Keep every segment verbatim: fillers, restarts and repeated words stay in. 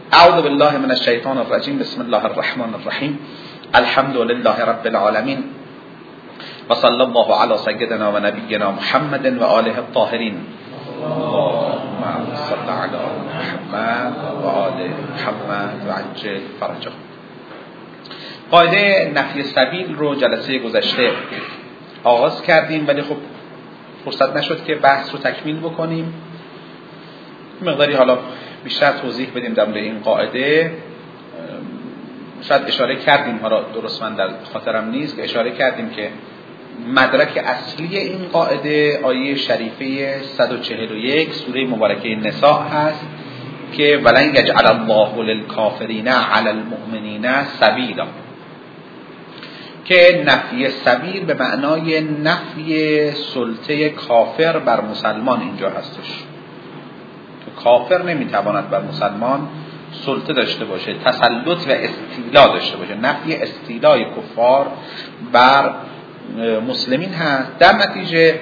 اعوذ بالله من الشیطان الرجیم. بسم الله الرحمن الرحیم. الحمد لله رب العالمین و صلی الله علی سیدنا و نبینا محمد و آله الطاهرین. اللهم صل علی محمد و آل محمد و عجل فرجه. قاعده نفی سبیل رو جلسه گذشته آغاز کردیم، ولی خب فرصت نشد که بحث رو تکمیل بکنیم. مقداری حالا بیشتر توضیح بدیم در مورد این قاعده. شاید اشاره کردیم، حالا درست من در خاطرم نیست، اشاره کردیم که مدرک اصلی این قاعده آیه شریفه صد و چهل و یک سوره مبارکه نساء هست که ولن یجعل الله للکافرین علی المؤمنین سبیلا، که نفی سبیل به معنای نفی سلطه کافر بر مسلمان اینجا هستش. که کافر نمیتواند بر مسلمان سلطه داشته باشه، تسلط و استیلا داشته باشه. نفی استیلای کفار بر مسلمین هست. در نتیجه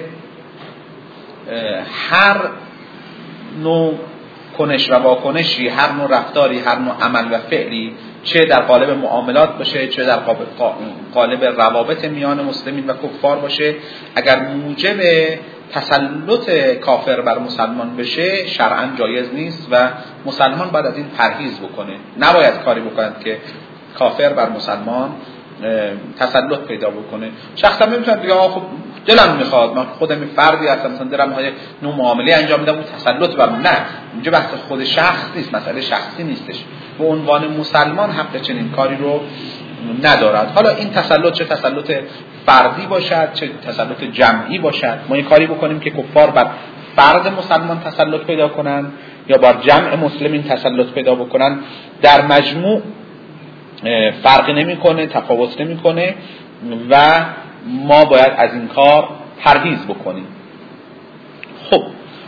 هر نوع کنش و واکنشی، هر نوع رفتاری، هر نوع عمل و فعلی، چه در قالب معاملات باشه، چه در قالب روابط میان مسلمین و کفار باشه، اگر موجب تسلط کافر بر مسلمان بشه شرعاً جایز نیست و مسلمان باید از این پرهیز بکنه. نباید کاری بکنه که کافر بر مسلمان تسلط پیدا بکنه. شخصا نمیتونه بگه آخه خب دلم میخواد، من خودم فردی هستم، مثلا دلم میخواد نوع معامله انجام بدم، اون تسلط بر من. نه، اینجا بحث خود شخص نیست، مسئله شخصی نیستش. به عنوان مسلمان حق چنین کاری رو ندارد. حالا این تسلط چه تسلط فردی باشد چه تسلط جمعی باشد، ما این کاری بکنیم که کفار بر فرد مسلمان تسلط پیدا کنن یا بر جمع مسلمین تسلط پیدا بکنن، در مجموع فرقی نمیکنه، تفاوت نمیکنه و ما باید از این کار پرهیز بکنیم. خب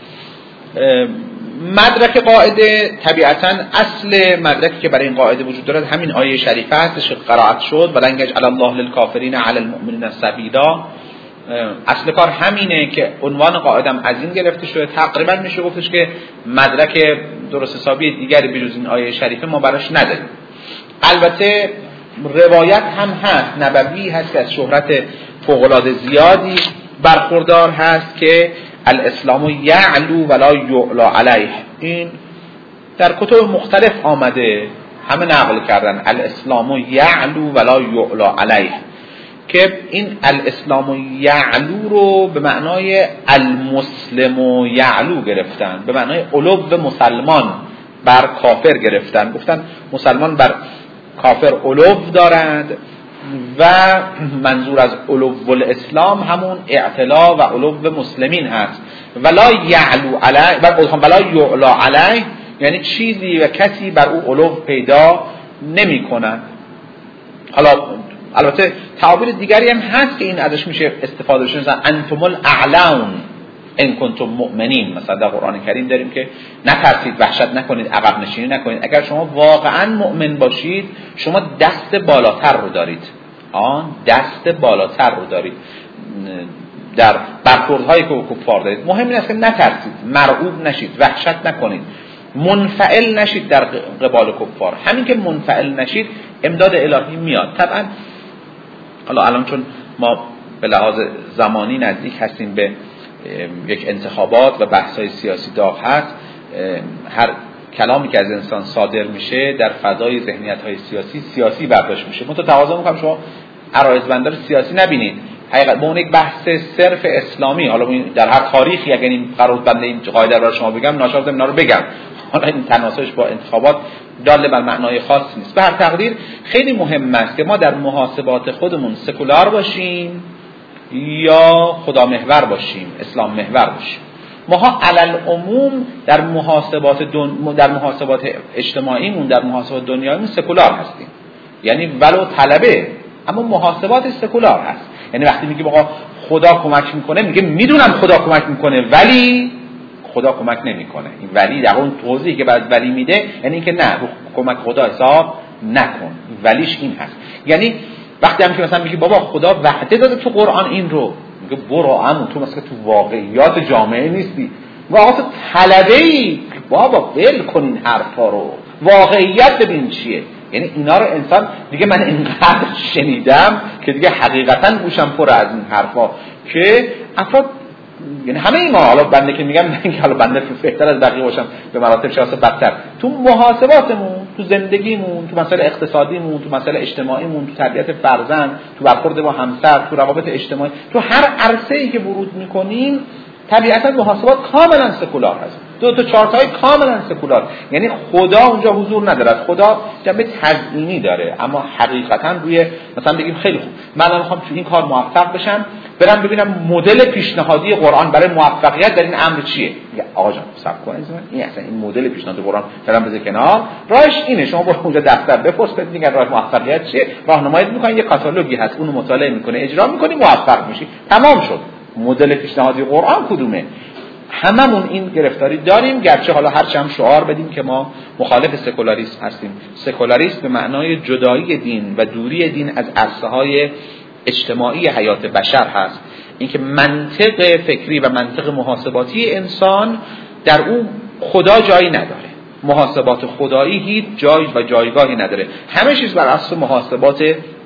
مدرک قاعده طبیعتاً اصل مدرکی که برای این قاعده وجود دارد همین آیه شریفه هستش که قرائت شد ولن یجعل الله للکافرین علی المؤمنین سبیلا. اصل کار همینه که عنوان قاعده هم از این گرفته شده. تقریبا میشه گفتش که مدرک درست حسابی دیگری بجز این آیه شریفه ما براش نداریم. البته روایت هم هست، نبوی هست که از شهرت فوق‌العاده زیادی برخوردار هست که الاسلام یعلو ولا یعلا علیه. این در کتب مختلف آمده، همه نقل کردن الاسلام یعلو ولا یعلا علیه، که این الاسلام یعلو رو به معنای المسلم یعلو گرفتن، به معنای علو مسلمان بر کافر گرفتن. گفتن مسلمان بر کافر علو دارند و منظور از علو الاسلام همون اعتلا و علو مسلمین هست. ولا یعلو علیه و ولا یعلا علیه یعنی چیزی و کسی بر او علو پیدا نمی کنند. حالا البته تعابیر دیگری هم هست که این ازش میشه استفاده بشه، مثلا انتم الاعلون ان کنتم مؤمنین. مثلا در قرآن کریم داریم که نترسید، وحشت نکنید، عقب نشینی نکنید. اگر شما واقعا مؤمن باشید شما دست بالاتر رو دارید، آن دست بالاتر رو دارید در برخوردهای که کفار دارید. مهم این است که نترسید، مرعوب نشید، وحشت نکنید، منفعل نشید در قبال کفار. همین که منفعل نشید امداد الهی میاد. طبعا حالا الان چون ما به لحاظ زمانی نزدیک هستیم به یک انتخابات و بحث‌های سیاسی داغ هست، هر کلامی که از انسان صادر میشه در فضای ذهنیت‌های سیاسی سیاسی برداشت میشه. من تو تقاضا میکنم شما عرایض‌بندار سیاسی نبینید، حقیقت به اون یک بحث صرف اسلامی. حالا در هر تاریخی اگر این قرار بنده این قاعده رو شما بگم ناشاید اینا رو بگم، حالا این تناسبش با انتخابات دال بر معنای خاص نیست. به هر تقدیر خیلی مهم است که ما در محاسبات خودمون سکولار باشیم یا خدا محور باشیم، اسلام محور باشیم. ماها علل عموم در محاسبات دن... در محاسبات اجتماعیمون، در محاسبات دنیاییمون سکولار هستیم، یعنی ولو طلبه اما محاسبات سکولار هست. یعنی وقتی میگیم آقا خدا کمک میکنه، میگه میدونم خدا کمک میکنه ولی خدا کمک نمیکنه. این ولی در اون توضیحی که بعد ولی میده یعنی اینکه نه رو کمک خدا حساب نکن، ولیش این هست. یعنی وقتی هم که مثلا میگی بابا خدا وعده داده تو قرآن این رو، میگه برو عمو تو مثلا تو واقعیات جامعه نیستی، واقعا طلبه‌ای بابا ول کن این حرفا رو، واقعیت ببین چیه. یعنی اینا رو انسان دیگه من اینقدر شنیدم که دیگه حقیقتا گوشم پر از این حرفا که افراد، یعنی همه این ما، حالا بنده که میگم نه اینکه حالا بنده بهتر از بقیه باشم به مراتب شخص بدتر، تو محاسباتمون، تو زندگیمون، تو مسائل اقتصادیمون، تو مسائل اجتماعیمون، تو تربیت فرزند، تو برخورد با همسر، تو روابط اجتماعی، تو هر عرصه‌ای که ورود میکنیم طبیعتا محاسبات کاملا سکولار هست، دو تا چارتای کاملا سکولار. یعنی خدا اونجا حضور ندارد، خدا جنبه تزیینی داره، اما حقیقتا روی مثلا بگیم خیلی خوب من الان میخوام تو این کار موفق بشم، برم ببینم مدل پیشنهادی قرآن برای موفقیت در این امر چیه. میگه آقا جان صبر کن، این اصلا این مدل پیشنهادی قرآن برام بذار کنار، راهش اینه، شما برو اونجا دفتر بپرس ببین دیگه راه موفقیت چیه، راهنماییت میکنن، یه کاتالوگی هست اونو مطالعه میکنه، اجرا میکنی، موفق میشی، تمام شد. مدل پیشنهادی قرآن کدومه؟ هممون این گرفتاری داریم، گرچه حالا هر چند شعار بدیم که ما مخالف سکولاریسم هستیم. سکولاریسم به معنای جدایی دین و دوری دین از عرصه‌های اجتماعی حیات بشر هست، اینکه منطق فکری و منطق محاسباتی انسان در اون خدا جایی نداره، محاسبات خدایی هیچ جای و جایگاهی نداره، همه چیز بر اساس محاسبات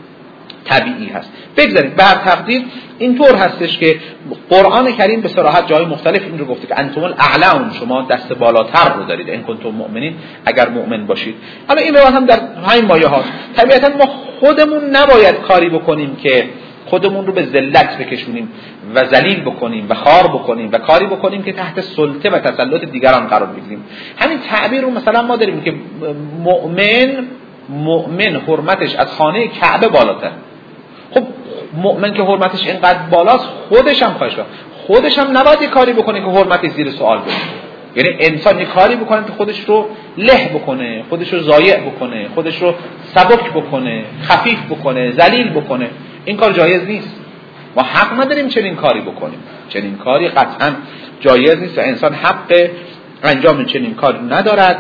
طبیعی هست. بگذارید بر تقدیر اینطور هستش که قرآن کریم به صراحت جای مختلف این رو گفته که انتم الاعلون، شما دست بالاتر رو دارید، ان کنتم مؤمنین، اگر مؤمن باشید. حالا این روایت هم در همین مایه هاست. طبیعتا ما خودمون نباید کاری بکنیم که خودمون رو به ذلت بکشونیم و ذلیل بکنیم و خار بکنیم و کاری بکنیم که تحت سلطه و تسلط دیگران قرار بگیریم. همین تعبیر رو مثلا ما داریم که مؤمن مؤمن حرمتش از خانه کعبه بالاتر. خب مؤمن که حرمتش اینقدر بالاست، خودش هم خواهش کنه، خودش هم نباید کاری بکنه که حرمتش زیر سوال بره. یعنی انسان یه کاری بکنه که خودش رو له بکنه، خودش رو ضایع بکنه، خودش رو سبک بکنه، خفیف بکنه، ذلیل بکنه، این کار جایز نیست. ما حق نداریم چنین کاری بکنیم، چنین کاری قطعا جایز نیست و انسان حق انجام چنین کاری ندارد.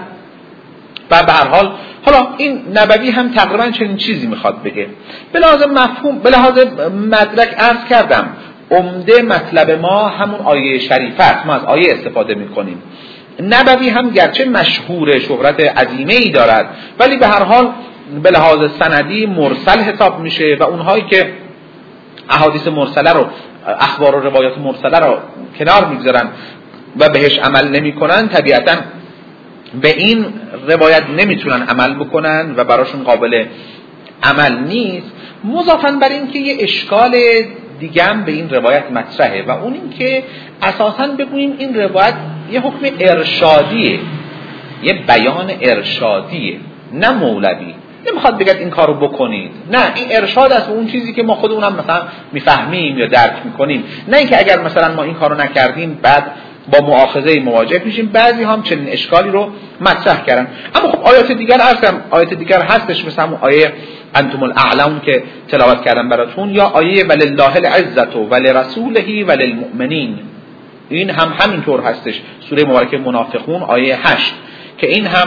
و به هر حال حالا این نبوی هم تقریبا چنین چیزی میخواد بگه. به لحاظ مفهوم، به لحاظ مدرک عرض کردم عمده مطلب ما همون آیه شریفه است، ما از آیه استفاده میکنیم. نبوی هم گرچه مشهور شهرت عظیمه ای دارد ولی به هر حال به لحاظ سندی مرسل حساب میشه و اونهایی که احادیث مرسله رو، اخبار و روایات مرسله رو کنار میگذارن و بهش عمل نمیکنن، طبیعتاً به این روایت نمیتونن عمل بکنن و براشون قابل عمل نیست. مضافاً بر این که یه اشکال دیگه هم به این روایت مطرحه و اون این که اساساً بگوییم این روایت یه حکم ارشادیه، یه بیان ارشادیه، نه مولوی. نمیخواد بگید این کارو بکنید، نه، این ارشاد است به اون چیزی که ما خودمون هم مثلا میفهمیم یا درک میکنیم، نه اینکه اگر مثلا ما این کارو نکردیم بعد با مؤاخذه مواجه میشیم. بعضی هم چنین اشکالی رو مطرح کردن. اما خب آیات دیگر هستن، آیات دیگر هستش مثل همون آیه انتم الاعلون که تلاوت کردم براتون، یا آیه ولله العزة ولرسوله وللمؤمنین، این هم همینطور هستش، سوره مبارکه منافقون آیه هشت، که این هم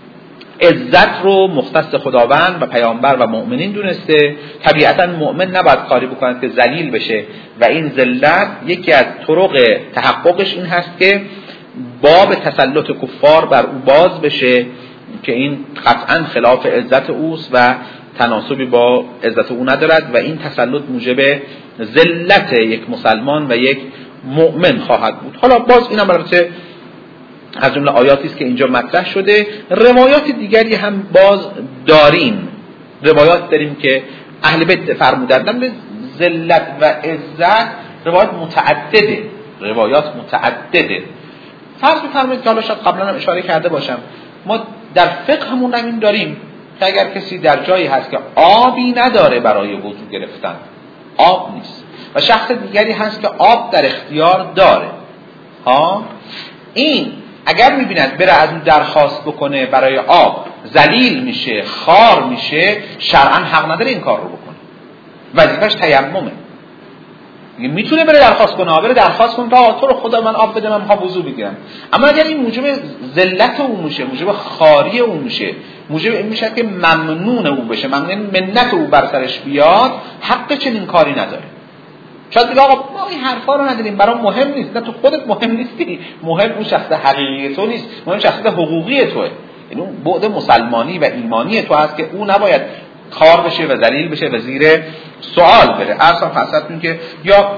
عزت رو مختص خداوند و پیامبر و مؤمنین دونسته. طبیعتا مؤمن نباید کاری بکنه که ذلیل بشه و این ذلت یکی از طرق تحققش این هست که باب تسلط کفار بر او باز بشه که این قطعا خلاف عزت اوست و تناسبی با عزت او ندارد و این تسلط موجب ذلت یک مسلمان و یک مؤمن خواهد بود. حالا باز این هم البته از جمله آیاتی است که اینجا مطرح شده. روایات دیگری هم باز داریم، روایات داریم که اهل بیت فرمودند به ذلت و عزت روایات متعدده، روایات متعدده. فرض بفرمایید که حالا شاید قبلا هم اشاره کرده باشم، ما در فقه همون همین داریم که اگر کسی در جایی هست که آبی نداره برای وضو گرفتن، آب نیست، و شخص دیگری هست که آب در اختیار داره، ها، این اگر میبیند بره از اون درخواست بکنه برای آب، ذلیل میشه، خار میشه، شرعا حق نداره این کار رو بکنه، وظیفش تیممه. میتونه بره درخواست کنه، بره درخواست کنه تا تو رو خدا من آب بده، من میخوام وضو بگیرم. اما اگر این موجب ذلت اون میشه، موجب خاری اون میشه، موجب این میشه که ممنون اون بشه، ممنون منت او بر سرش بیاد، حق چنین کاری نداره. شاید بگه آقا ما این حرفا رو نداریم، برام مهم نیست. نه تو خودت مهم نیستی، مهم اون شخص حقیقی تو نیست، مهم شخصیت حقوقی توئه. یعنی اون بعد مسلمانی و ایمانی تو هست که اون نباید کار بشه و ذلیل بشه و زیر سوال بره. اصلا خاصتون که یا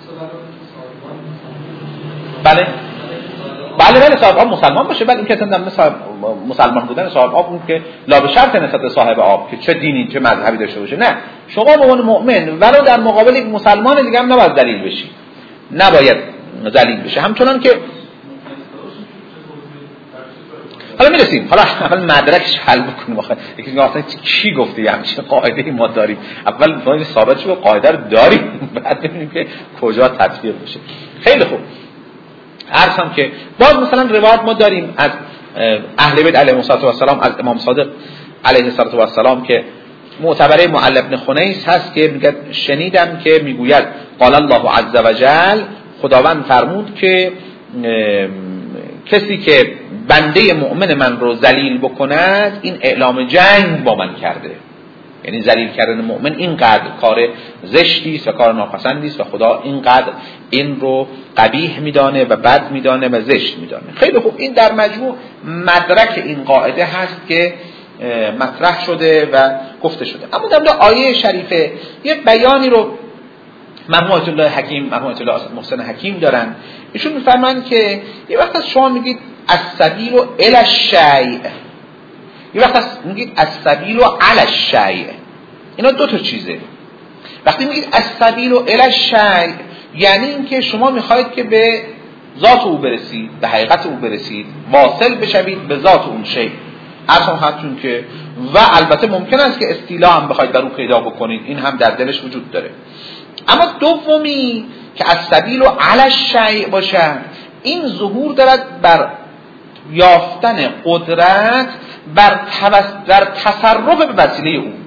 بله بله بله صاحب آب مسلمان باشه، بله این که اصلا مثلا مسلمان بودن صاحب آب اون که لا به شرط نسبت صاحب آب که چه دینی چه مذهبی داشته باشه، نه شما به عنوان مؤمن ولو در مقابل یک مسلمان دیگه هم نباید ذلیل بشی، نباید ذلیل بشه. همچنان که حالا میرسیم، حالا اول مدرکش حل بکنیم. آخه یکی میگه اصلا کی گفته یه همچین قاعده ما داریم؟ اول باید ثابت شه قاعده رو داریم، بعد ببینیم که کجا تطبیق بشه. خیلی خوب. عرضم که باز مثلا روایت ما داریم از اهل بیت علیهم السلام، از امام صادق علیه السلام که معتبره معل بن خنیس هست که میگه شنیدم که میگوید قال الله عز وجل، خداوند فرمود که کسی که بنده مؤمن من رو ذلیل بکند این اعلام جنگ با من کرده. یعنی ذلیل کردن مؤمن اینقدر کار زشتی است و کار ناپسندی است و خدا اینقدر این رو قبیح میدانه و بد میدانه و زشت میدانه. خیلی خوب، این در مجموع مدرک این قاعده هست که مطرح شده و گفته شده. اما در آیه شریفه یه بیانی رو مرحوم آیت الله حکیم مرحوم آیت الله محسن حکیم دارن. ایشون میفرمایند که یه وقت از شما میگید السبیل الی الشیء، یه وقت از میگید السبیل علی الشیء. اینا دو تا چیزه. وقتی میگید السبیل الی الشیء یعنی اینکه شما میخواید که به ذات او برسید، به حقیقت او برسید، واصل بشوید به ذات اون شیء. اصلا خاطرون که و البته ممکن است که اصطلاح هم بخواید در اون پیدا بکنید، این هم در دلش وجود داره. اما دومی که السبیل علی الشیء باشد، این ظهور دارد بر یافتن قدرت بر در تصرف به وسیله او.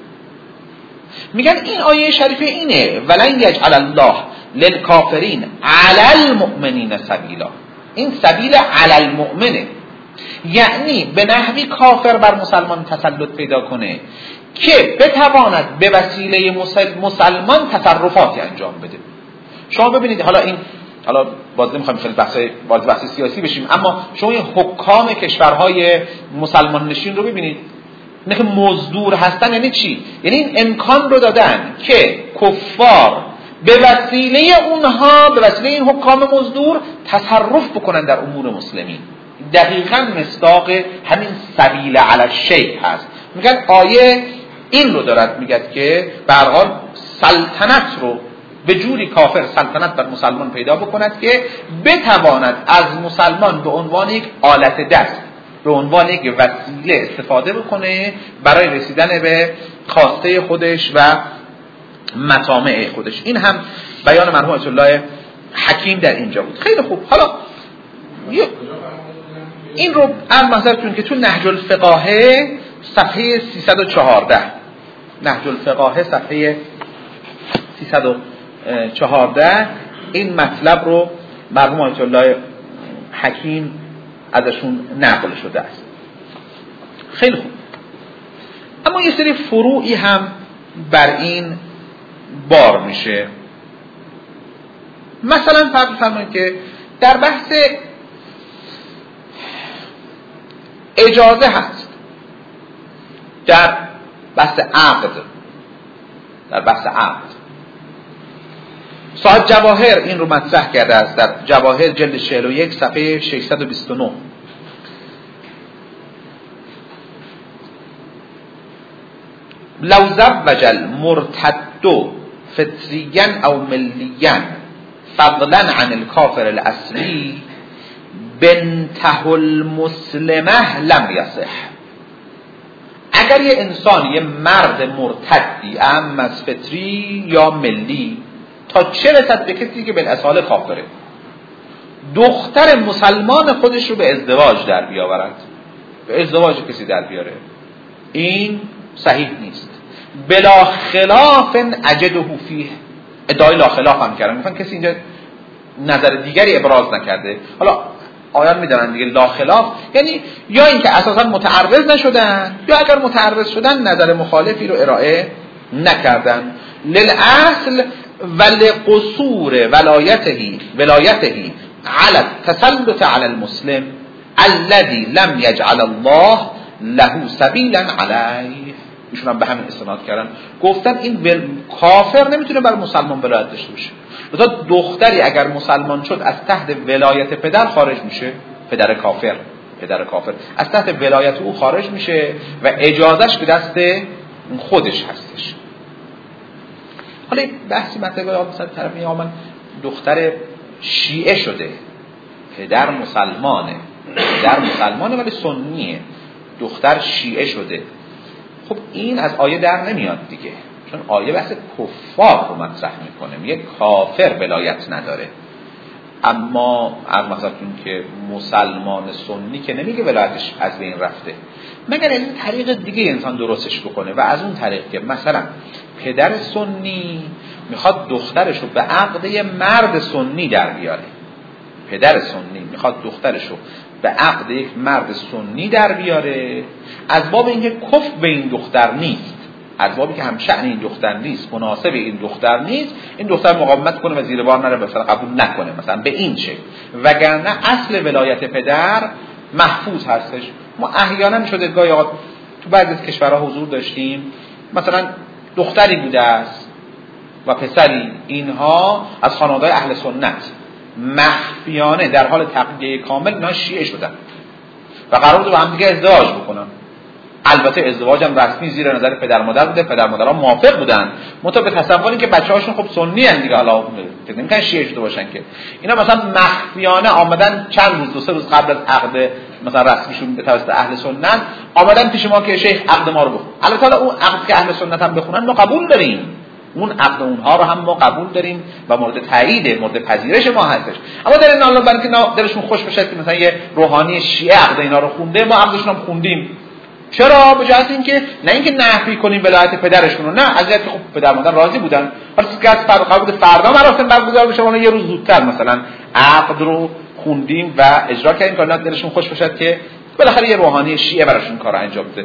میگن این آیه شریفه اینه ولن یجعل الله للکافرین علی المؤمنین سبیلا. این سبیل علی المؤمنه، یعنی به نحوی کافر بر مسلمان تسلط پیدا کنه که بتواند به وسیله مسلمان تصرفاتی انجام بده. شما ببینید حالا این حالا باز نمیخوایم خیلی بحث باز بحث سیاسی بشیم، اما شما این حکام کشورهای مسلمان نشین رو ببینید، نه که مزدور هستن یعنی چی؟ یعنی این امکان رو دادن که کفار به وسیله اونها، به وسیله این حکام مزدور تصرف بکنن در امور مسلمین. دقیقاً مصداق همین سبیل علی الشیء هست. میگن آیه این رو دارد میگه که به هر حال سلطنت رو به جوری کافر سلطنت بر مسلمان پیدا بکند که بتواند از مسلمان به عنوان یک آلت دست، به عنوان یک وسیله استفاده بکنه برای رسیدن به خواسته خودش و مطامع خودش. این هم بیان مرحوم آیت الله حکیم در اینجا بود. خیلی خوب. حالا این رو ام مثلا که تو نهج الفقاهه صفحه سیصد و چهارده، نهج الفقاهه صفحه سیصد و چهارده این مطلب رو مرحوم آیت الله حکیم ازشون نقل شده است. خیلی خوب. اما یه سری فروعی هم بر این بار میشه. مثلا فرض فرمایید که در بحث اجازه هست، در بحث عقد، در بحث عقد صاحب جواهر این رو مطرح کرده است در جواهر جلد چهل و یک صفحه ششصد و بیست و نه. لو زوج المرتد فطريا او مليا فضلا عن الكافر الاصلي بنته المسلمه لم يصح. اگر یه انسان، یه مرد مرتدی ام از فطری یا ملی تا چه رسد به کسی که بالاصاله کافره، دختر مسلمان خودش رو به ازدواج در بیاورد، به ازدواج کسی در بیاره، این صحیح نیست. بلا خلاف اجده فیه، ادعای لا خلاف هم کردن، میگن کسی اینجا نظر دیگری ابراز نکرده. حالا آیان میدارن دیگه لا خلاف یعنی یا اینکه اساسا متعرض نشدن یا اگر متعرض شدن نظر مخالفی رو ارائه نکردن. للاصل ولی قصور ولایته ولایته علی التسلط علی المسلم الذي لم یجعل الله له سبیلا علیه. ایشون هم به همین استناد کردن، گفتن این کافر نمیتونه بر مسلمان ولایت داشته باشه. مثلا دختری اگر مسلمان شد از تحت ولایت پدر خارج میشه، پدر کافر پدر کافر از تحت ولایت او خارج میشه و اجازهش به دست خودش هستش. حالا بحثی مطلب مثلا طرف میگه من دختر شیعه شده، پدر مسلمانه، پدر مسلمانه ولی سنیه، دختر شیعه شده. خب این از آیه در نمیاد دیگه، چون آیه بحث کفار رو مطرح میکنه، میگه کافر ولایت نداره. اما از مثلا که مسلمان سنی که نمیگه ولایتش از بین رفته، مگر از این طریق دیگه انسان درستش بکنه و از اون طریق که مثلا پدر سنی میخواد دخترش رو به عقد مرد سنی در بیاره، پدر سنی میخواد دخترش رو به عقد یک مرد سنی در بیاره، از باب اینکه کفر به این دختر نیست، از بابی که همشأن این دختر نیست، مناسب این دختر نیست، این دختر مقاومت کنه و زیر بار نره، مثلا قبول نکنه، مثلا به این شکل. وگرنه اصل ولایت پدر محفوظ هستش. ما احیانا شده گاهی اوقات تو بعضی از کشورها حضور داشتیم، مثلا دختری بوده است و پسری، اینها از خانواده اهل سنت مخفیانه در حال تقیه کامل اینا شیعه شدن و قرار بود با هم دیگه ازدواج بکنن. البته ازدواج هم رسمی زیر نظر پدر مادر بوده، پدر مادرها موافق بودن، منتها به تصور اینکه بچه‌هاشون خب سنی ان دیگه، حالا نمی‌کنن شیعه شده باشن که. اینا مثلا مخفیانه آمدن چند روز دو سه روز قبل از عقد مثلا رسمیشون به توسط اهل سنت آمدن پیش ما که شیخ عقد ما رو بخون. البته اون عقد که اهل سنت هم بخونن ما قبول داریم، اون عقد اونها رو هم ما قبول داریم و مورد تایید، مورد پذیرش ما هستش. اما در این حال برای اینکه دلشون خوش بشه که مثلا یه روحانی شیعه عقد اینا رو خونده، ما عقدشون هم خوندیم. چرا؟ به جهت اینکه نه اینکه نفی کنیم ولایت پدرشون رو، نه، از اینکه خب پدر مادر راضی بودن. حالا که از فرض قرار بود فردا مراسم برگزار بشه، ما یه روز زودتر مثلا عقد رو خوندیم و اجرا کردیم که دلشون خوش بشه که بالاخره یه روحانی شیعه براشون کارو انجام بده.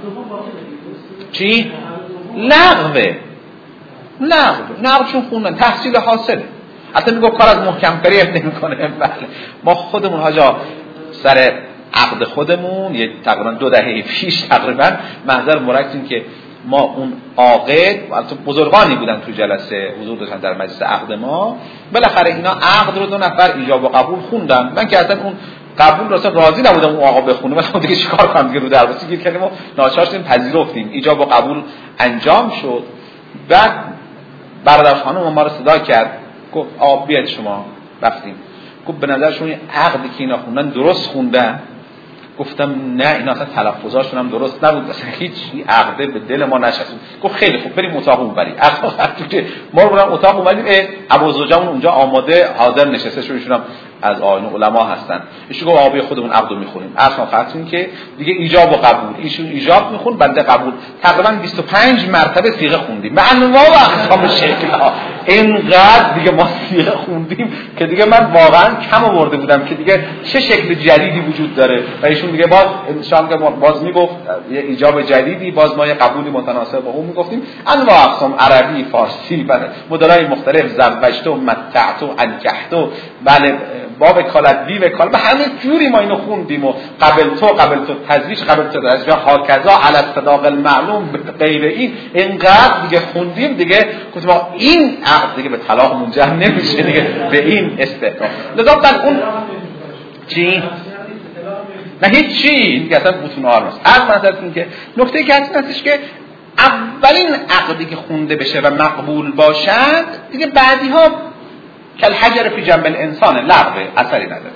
چی؟ لغوه. لغو. لغوشون خوندن، تحصیل حاصله. حتی میگه کار از محکم کاری نمی‌کنه. بله. ما خودمون حاجا سر عقد خودمون یه تقریبا دو دهه پیش تقریبا محضر مرکزیم که ما اون عاقد، البته بزرگانی بودن تو جلسه حضور داشتن در مجلس عقد ما، بالاخره اینا عقد رو دو نفر ایجاب و قبول خوندن. من که اصلا اون قبول رو اصلا راضی نبودم اون آقا بخونه، ولی دیگه چیکار کنم دیگه، رو درواسی گیر کردیم و ناچار شدیم پذیرفتیم. ایجاب و قبول انجام شد. بعد برادر خانم ما رو صدا کرد، گفت آقا بیاید شما. رفتیم، گفت به نظر شما این عقدی که اینا خوندن درست خوندن؟ گفتم نه، اینا اصلا تلفظاشون هم درست نبود، اصلا هیچ عقده به دل ما نشست. گفت خیلی خوب، بریم اتاق اونوری. که ما رو بریم اتاق اومدیم، ابوزوجمون اونجا آماده حاضر نشسته شد، ایشون هم از آیین علما هستن. ایشون گفت آبی خودمون عقدو میخونیم. اصلا خاطرین که دیگه ایجاب و قبول، ایشون ایجاب میخون، بنده قبول. تقریبا بیست و پنج مرتبه صیغه خوندیم به انواع و اقسام شکل‌ها. اینقدر دیگه ما صیغه خوندیم که دیگه من واقعا کم آورده بودم که دیگه چه شکل جدیدی وجود داره. و ایشون دیگه باز انشاء الله باز میگفت یه ایجاب جدیدی، باز ما یه قبولی متناسب با اون میگفتیم. انواع اقسام، عربی، فارسی، بله، مدل‌های مختلف، زوجت و متعت و انکحت و بله باب کالت بی و کال، به همه جوری ما اینو خوندیم و قبل تو قبل تو تزویج قبل تو تزویج هاکذا علی الصداق المعلوم غیر این، اینقدر دیگه خوندیم دیگه گفتم این عقد دیگه به طلاق منجر نمیشه دیگه، به این استحکام. لذا بعد اون چی نه هیچ چی دیگه اصلا بوتون آرماست. از منظر این که نکته که هست هستش که اولین عقدی که خونده بشه و مقبول باشد دیگه بعدی ها کل حجر فی جنب الانسان لغوه، اثری نداره.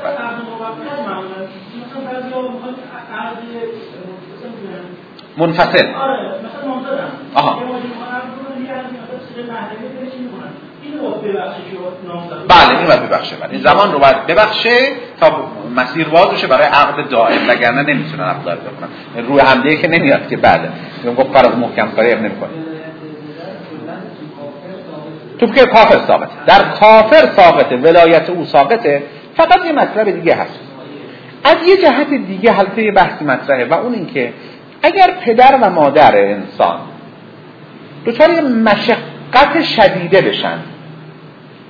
منفصل. آها. بله این باید ببخشه، بله این زمان رو باید ببخشه تا مسیر باز بشه برای عقد دائم، وگرنه نمیتونن عقد دائم بکنن. روی همدیگه که نمیاد که بله میگم گفت فرض محکم کاری هم نمیکنه. تو که کافر ثابته، در کافر ثابته، ولایت او ثابته. فقط یه مطلب دیگه هست، از یه جهت دیگه حالت یه بحث مطرحه و اون این که اگر پدر و مادر انسان دچار مشقت شدیده بشن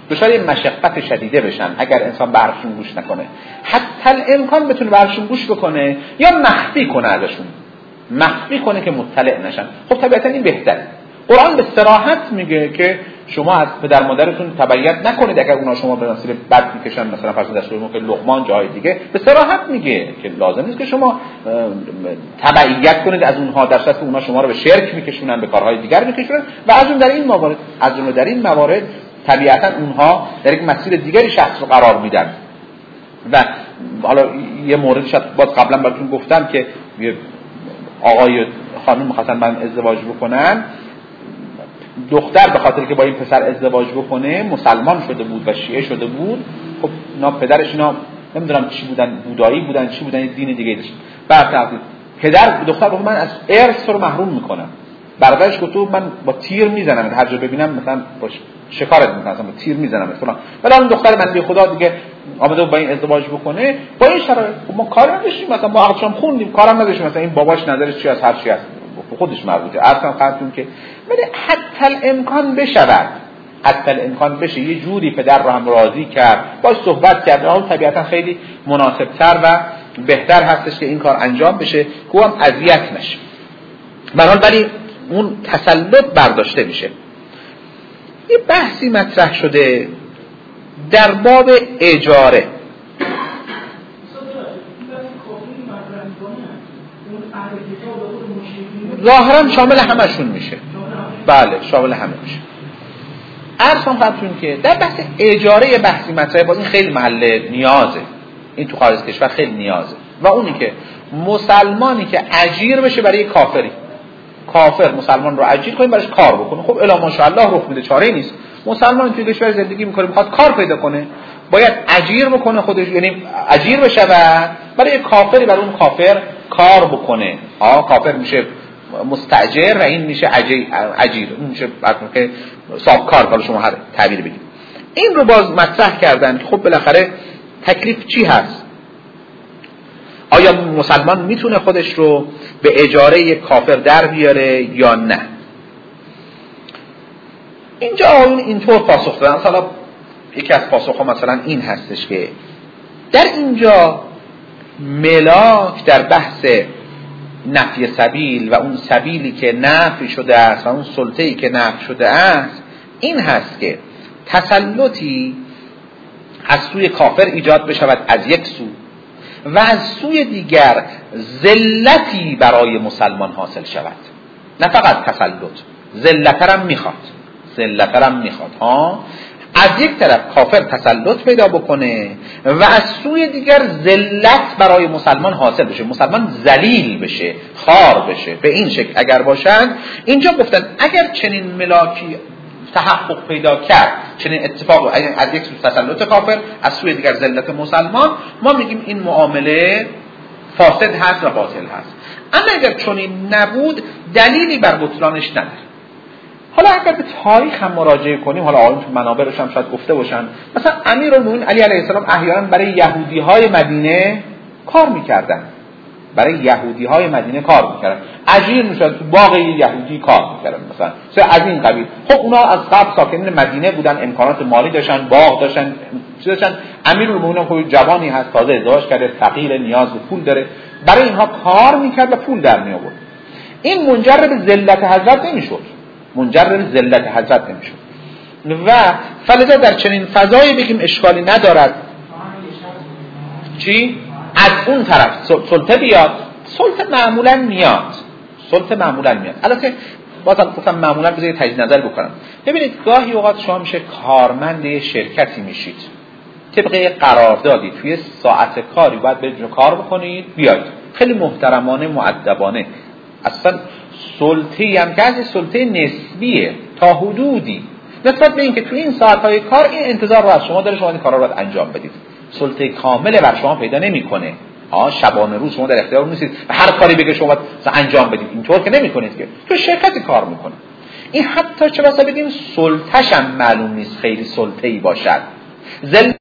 دچار یه مشقت شدیده بشن اگر انسان به حرفشون گوش نکنه. حتی الامکان بتونه به حرفشون گوش بکنه یا مخفی کنه ازشون، مخفی کنه که مطلع نشن. خب طبیعتا این بهتره. قرآن به صراحت میگه که شما از پدر مادرتون تبعیت نکنید اگر اونا شما به مسیر بد میکشن، مثلا فرض در سوره که لقمان جای دیگه به صراحت میگه که لازم نیست که شما تبعیت کنید از اونها، در صورتی که اونا شما رو به شرک میکشونن، به کارهای دیگر میکشونن و از اون در این موارد از اون در این موارد طبیعتا اونها در یک مسیر دیگری شخص رو قرار میدن. و حالا یه مورد شاید باز قبلا براتون گفتم که آقای خانم می‌خواستن من ازدواج بکنن، دختر به خاطر که با این پسر ازدواج بکنه مسلمان شده بود و شیعه شده بود. خب اینا پدرش اینا نمیدونم چی بودن، بودایی بودن چی بودن، دین دیگه داشت. بعد پدر دختر گفت من از ارث رو محروم میکنم. برادرش گفت من با تیر میزنم، هر جا ببینم مثلا با شکارت میکنم، با تیر میزنم فلان. ولی اون دختر بنده خدا دیگه آمده با این ازدواج بکنه، با این شرایط ما کار نداشتیم، مثلا ما عقدشون خوندیم کارم نداشتیم، مثلا این باباش نظرش چی از هر چی هست خودش مربوطه. اصلا خاطرون که ولی حتی الامکان بشود، حتی الامکان بشه یه جوری پدر رو هم راضی کرد، باش صحبت کرد، اون طبیعتا خیلی مناسبتر و بهتر هستش که این کار انجام بشه که هم اذیت نشه. برحال ولی اون تسلط برداشته میشه. یه بحثی مطرح شده در باب اجاره. ظاهرا شامل همشون میشه. بله شامل همه میشه. عرضم خدمتتون که در بحث اجاره بحثی مطرحه، باز این خیلی محل نیازه، این تو خارج کشور خیلی نیازه، و اونی که مسلمانی که اجیر بشه برای کافری، کافر مسلمان رو اجیر کنیم براش کار بکنه. خب الا ماشاءالله رخ میده، چاره نیست. مسلمان توی کشور زندگی میکنه میخواد کار پیدا کنه، باید اجیر بکنه خودش، یعنی اجیر بشه و برای کافری برای اون کافر کار بکنه. ها کافر میشه مستاجر و این میشه اجیر، اون میشه که سابکار، حالا شما هر تعبیر بگید. این رو باز مطرح کردن که خب بالاخره تکلیف چی هست؟ آیا مسلمان میتونه خودش رو به اجاره کافر در بیاره یا نه؟ اینجا آقایون اینطور پاسخ دادن. مثلا یکی از پاسخ‌ها مثلا این هستش که در اینجا ملاک در بحث نفی سبیل و اون سبیلی که نفی شده است و اون سلطه‌ای که نفی شده است این هست که تسلطی از سوی کافر ایجاد بشود از یک سو و از سوی دیگر ذلتی برای مسلمان حاصل شود. نه فقط تسلط، ذلت هم میخواد، ذلت هم میخواد ها. از یک طرف کافر تسلط پیدا بکنه و از سوی دیگر ذلت برای مسلمان حاصل بشه، مسلمان ذلیل بشه، خار بشه. به این شکل اگر باشن، اینجا گفتن اگر چنین ملاکی تحقق پیدا کرد، چنین اتفاق از یک سو تسلط کافر از سوی دیگر ذلت مسلمان، ما میگیم این معامله فاسد هست و باطل هست. اما اگر چنین نبود دلیلی بر بطلانش نداره. حالا اگر به تاریخ هم مراجعه کنیم، حالا آقایون تو منابرش هم شاید گفته باشن، مثلا امیرالمومنین علی علیه السلام احیانا برای یهودی‌های مدینه کار می‌کردن، برای یهودی‌های مدینه کار می‌کردن، اجیر می‌شد تو باغ یهودی کار می‌کردن مثلا، چه از این قبیل. خب اونا از قبل ساکنین مدینه بودن، امکانات مالی داشتن، باغ داشتن، چیزا داشتن. امیرالمومنین خود جوانی هست، تازه ازدواج کرده، فقیر، نیاز به پول داره، برای اینها کار می‌کرد و پول در می‌آورد. این منجر به ذلت حضرت نمی‌شد، منجر به ذلت حضرت نمیشه و فلذا در چنین فضایی بگیم اشکالی ندارد. چی؟ از اون طرف سلطه بیاد، سلطه معمولا میاد، سلطه معمولا میاد. البته بازم گفتم معمولا بذارید تجدید نظر بکنم. ببینید گاهی اوقات شما میشه کارمند شرکتی میشید، طبق قراردادی توی ساعت کاری باید برید کار بکنید بیاید، خیلی محترمانه مؤدبانه. اصلا سلطه‌ای هم که از سلطه نسبیه تا حدودی نسبت به این که تو این ساعت‌های کار این انتظار رو از شما داره، شما این کارا رو باید انجام بدید. سلطه کامل بر شما پیدا نمی‌کنه. آ شبانه روز شما در اختیار نیستید و هر کاری بگه شما باید انجام بدید. اینطور که نمی‌کنید که تو شرکتی کار می‌کنه. این حتی چه بسا بگیم سلطه‌ش هم معلوم نیست خیلی سلطه‌ای باشد.